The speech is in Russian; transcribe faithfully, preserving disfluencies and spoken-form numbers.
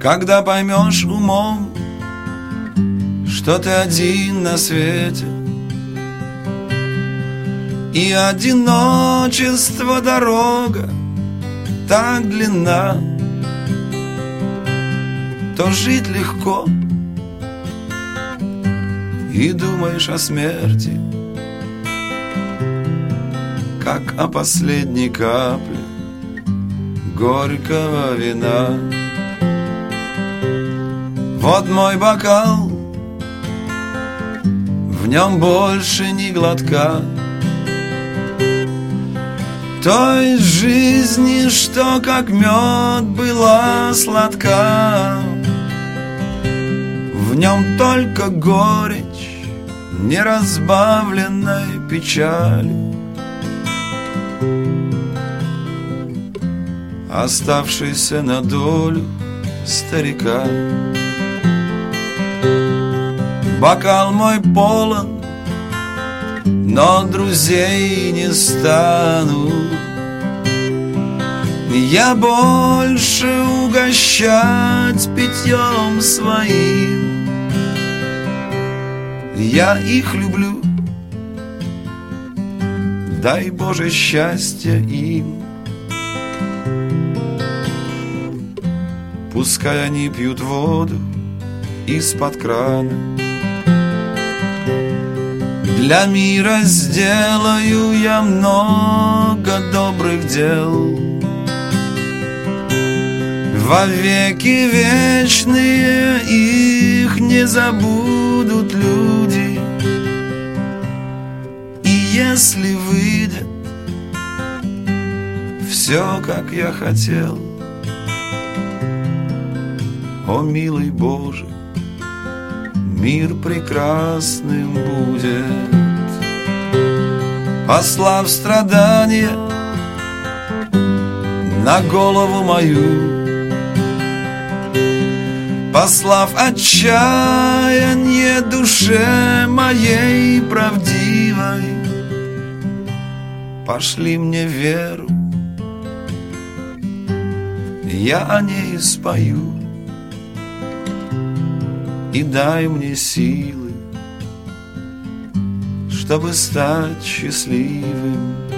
Когда поймешь умом, что ты один на свете, и одиночество дорога так длинна, то жить легко, и думаешь о смерти, как о последней капле горького вина. Вот мой бокал, в нем больше ни глотка той жизни, что как мед была сладка. В нем только горечь неразбавленной печали, оставшийся на долю старика. Бокал мой полон, но друзей не стану я больше угощать питьем своим. Я их люблю, дай Боже счастья им. Пускай они пьют воду из-под крана. Для мира сделаю я много добрых дел. Во веки вечные их не забудут люди. И если выйдет все, как я хотел, о, милый Боже, мир прекрасным будет. Послав страдания на голову мою, послав отчаяние душе моей правдивой, пошли мне веру, я о ней спою. И дай мне силы, чтобы стать счастливым.